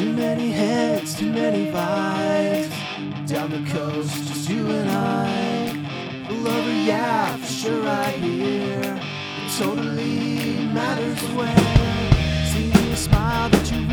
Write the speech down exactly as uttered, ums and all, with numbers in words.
Too many heads, too many vibes. Down the coast, just you and I. The lover, yeah, for sure right here. It totally matters where. Seeing a smile that you